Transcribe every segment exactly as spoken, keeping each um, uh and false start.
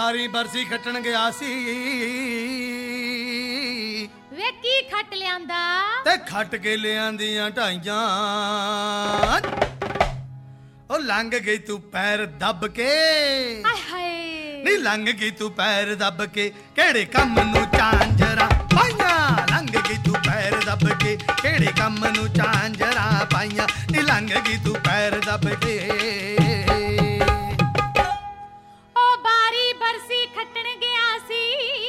ਬਾਰੀ ਬਰਸੀ ਖੱਟਣ ਗਿਆ ਸੀ ਵੇ ਕੀ ਖੱਟ ਲਿਆਂਦਾ ਤੇ ਖੱਟ ਕੇ ਲਿਆਂਦੀਆਂ ਢਾਈਆਂ ਉਹ ਲੰਘ ਗਈ ਤੂੰ ਪੈਰ ਦੱਬ ਕੇ ਆਏ ਹਾਏ ਨੀ ਲੰਘ ਗਈ ਤੂੰ ਪੈਰ ਦੱਬ ਕੇ ਕਿਹੜੇ ਕੰਮ ਨੂੰ ਝਾਂਜਰਾਂ ਪਾਈਆਂ ਲੰਘ ਗਈ ਤੂੰ ਪੈਰ ਦੱਬ ਕੇ ਕਿਹੜੇ ਕੰਮ ਨੂੰ ਝਾਂਜਰਾਂ ਪਾਈਆਂ ਨੀ ਲੰਘ ਗਈ ਤੂੰ ਪੈਰ ਦੱਬ ਕੇ ਉਹ ਬਾਰੀ ਬਰਸੀ ਖੱਟਣ ਗਿਆ ਸੀ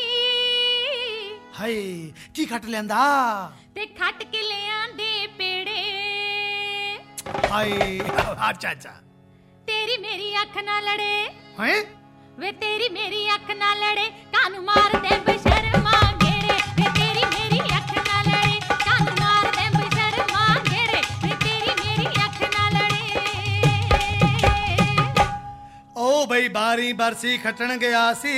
ਹਾਏ ਕੀ ਖੱਟ ਲਿਆਂਦਾ ਤੇ ਖੱਟ ਕੇ ਲਿਆਂਦੇ ਪੇੜੇ ਹਾਏ ਅੱਛਾ ਅੱਛਾ ਤੇਰੀ ਮੇਰੀ ਅੱਖ ਨਾ ਲੜੇ ਹੈਂ ਵੇ ਤੇਰੀ ਮੇਰੀ ਅੱਖ ਨਾ ਲੜੇ ਕਾਨੂੰ ਮਾਰਦੇ ਬਸ਼ਰਮਾ ਗੇੜੇ ਵੇ ਤੇਰੀ ਮੇਰੀ ਅੱਖ ਨਾ ਲੜੇ ਕਾਨੂੰ ਮਾਰਦੇ ਬਸ਼ਰਮਾ ਗੇੜੇ ਵੇ ਤੇਰੀ ਮੇਰੀ ਅੱਖ ਨਾ ਲੜੇ ਓ ਬਈ ਬਾਰੀ ਬਰਸੀ ਖੱਟਣ ਗਿਆ ਸੀ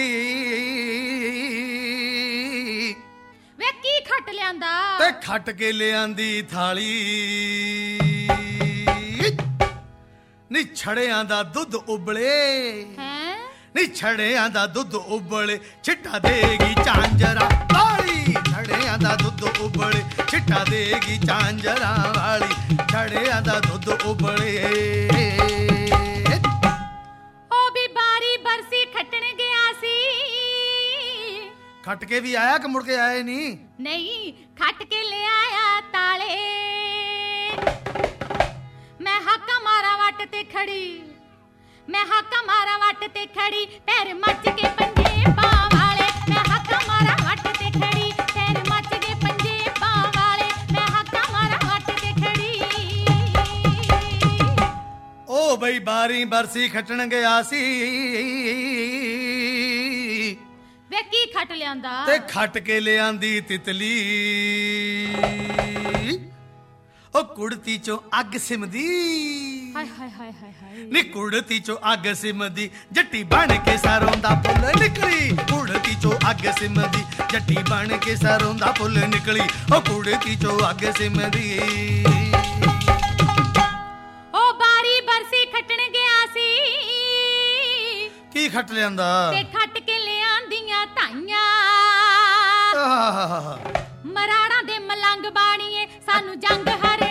ਵੇ ਕੀ ਖੱਟ ਲਿਆਂਦਾ ਤੇ ਖੱਟ ਕੇ ਲਿਆਂਦੀ ਥਾਲੀ ਨੀ ਛੜਿਆਂ ਦਾ ਦੁੱਧ ਉਬਲੇ ਹੈਂ ਨੀ ਛੜਿਆਂ ਦਾ ਦੁੱਧ ਉਬਲੇ ਛਿੱਟਾ ਦੇਗੀ ਝਾਂਜਰਾਂ ਵਾਲੀ ਛੜਿਆਂ ਦਾ ਦੁੱਧ ਉਬਲੇ ਛਿੱਟਾ ਦੇਗੀ ਝਾਂਜਰਾਂ ਵਾਲੀ ਛੜਿਆਂ ਦਾ ਦੁੱਧ ਉਬਲੇ ਉਹ ਵੀ ਬਾਰੀ ਬਰਸੀ ਖੱਟਣ ਗਿਆ ਸੀ ਖੱਟ ਕੇ ਵੀ ਆਇਆ ਕਿ ਮੁੜ ਕੇ ਆਇਆ ਨਹੀਂ ਨਹੀਂ ਖੱਟ ਕੇ ਲਿਆਇਆ ਤਾਲੇ ਮੈਂ ਹਾਕਾ ਮਾਰਾ ਵੱਟ ਤੇ ਖੜੀ ਮੈਂ ਹਾਕਾ ਮਾਰਾ ਵੱਟ ਤੇ ਖੜੀ ਪੈਰ ਮੱਚ ਕੇ ਪੰਜੇ ਪਾਂ ਵਾਲੇ ਮੈਂ ਹਾਕਾ ਮਾਰਾ ਵੱਟ ਤੇ ਖੜੀ ਪੈਰ ਮੱਚ ਕੇ ਪੰਜੇ ਪਾਂ ਵਾਲੇ ਮੈਂ ਹਾਕਾ ਮਾਰਾ ਵੱਟ ਤੇ ਖੜੀ ਓ ਬਈ ਬਾਰੀ ਬਰਸੀ ਖੱਟਣ ਗਿਆ ਸੀ ਵੇ ਕੀ ਖੱਟ ਲਿਆਂਦਾ ਤੇ ਖੱਟ ਕੇ ਲਿਆਂਦੀ ਤਿਤਲੀ ਓ ਕੁੜਤੀ ਚੋਂ ਅੱਗ ਸਿਮਦੀ ਹਾਏ ਹਾਏ ਹਾਏ ਹਾਏ ਹਾਏ ਨੀ ਕੁੜਤੀ ਚੋਂ ਅੱਗ ਸਿਮਦੀ ਜੱਟੀ ਬਣ ਕੇ ਸਰੋਂ ਦਾ ਫੁੱਲ ਨਿਕਲੀ ਕੁੜਤੀ ਚੋਂ ਅੱਗ ਸਿਮਦੀ ਜੱਟੀ ਬਣ ਕੇ ਸਰੋਂ ਦਾ ਫੁੱਲ ਨਿਕਲੀ ਓ ਕੁੜਤੀ ਚੋਂ ਅੱਗ ਸਿਮਦੀ ਓ ਬਾਰੀ ਬਰਸੀ ਖੱਟਣ ਗਿਆ ਸੀ ਕੀ ਖੱਟ ਲਿਆਂਦਾ ਤੇ ਖੱਟ ਕੇ ਲਿਆਂਦੀਆਂ ਧਾਈਆਂ ਆਹ ਮਰਾੜਾਂ ਦੇ ਮਲੰਗ ਬਾਣੀਏ ਸਾਨੂੰ ਜੰਗ ਹਰ